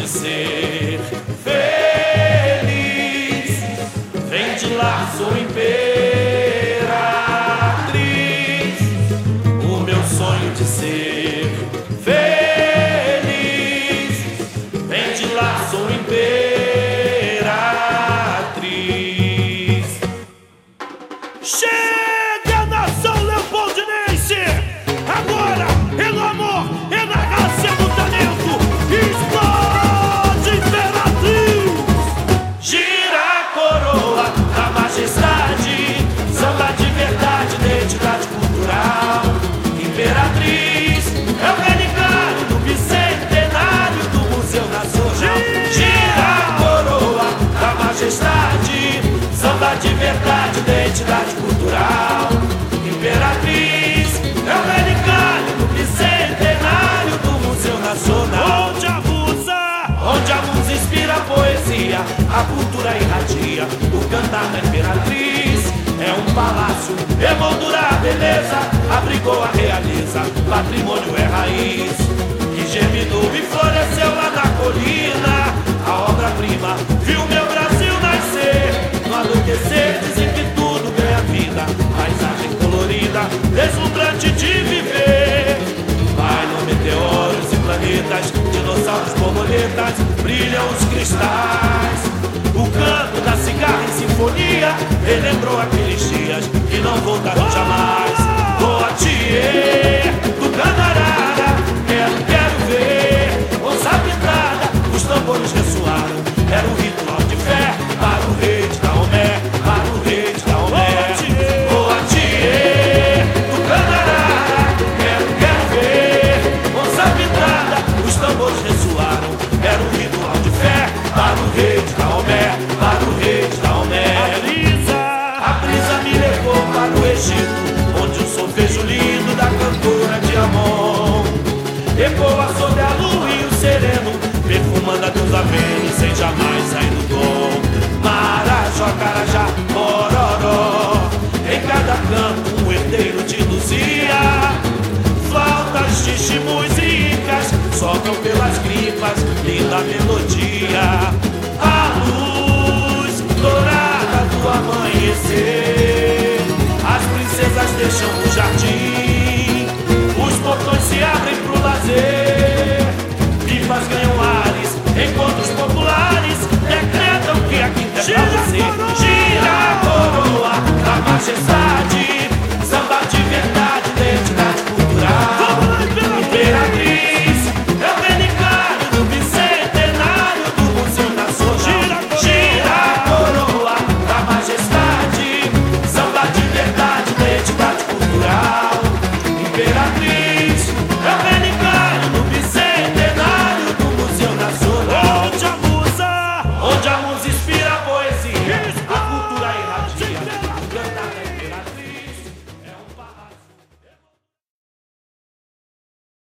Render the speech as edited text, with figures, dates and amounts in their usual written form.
ser feliz. Vem de lá, sou imperatriz. O meu sonho de ser feliz. Vem de lá, sou imperatriz. Chega, nação leopoldinense! Agora, é no amor, é na raça, é no talento! Explode, imperatriz! Gira a coroa da majestade, samba de verdade, identidade cultural. Imperatriz é o relicário do bicentenário do Museu Nacional. Gira a coroa da majestade, samba de verdade, identidade cultural. Imperatriz é o relicário do bicentenário do Museu Nacional. Onde a musa inspira a poesia, a cultura irradia, o cantar da imperatriz. É um palácio, emoldura a beleza, abrigou a realeza, patrimônio é raiz. Que germinou e floresceu lá na colina, a obra-prima viu meu Brasil nascer. No anoitecer dizem que tudo ganha vida, paisagem colorida, deslumbrante de viver. Vai no meteoros e planetas, dinossauros, borboletas, brilham os cristais. O canto da cigarra em sinfonia relembrou aqueles dias que não voltaram jamais. Poitiers do Canarara, quero ver onça pintada, os tambores ressoaram. Era um ritual de fé para o rei de Daomé, para o rei de Daomé. Poitiers do Canarara, quero ver onça pintada, os tambores ressoaram. Era um ritual de fé para o rei de Daomé, para o rei de Daomé. A brisa me levou para o Egito, onde um solfejo lindo da cantora de Amon ecoa sobre a lua e o sereno, perfumando a deusa Vênus sem jamais sair do tom. Marajó, Carajá, Mororó, em cada canto um herdeiro de Luzia. Flautas de chimus e incas sopram pelas gripas, linda melodia. A luz dourada do amanhecer, as princesas deixam o jardim.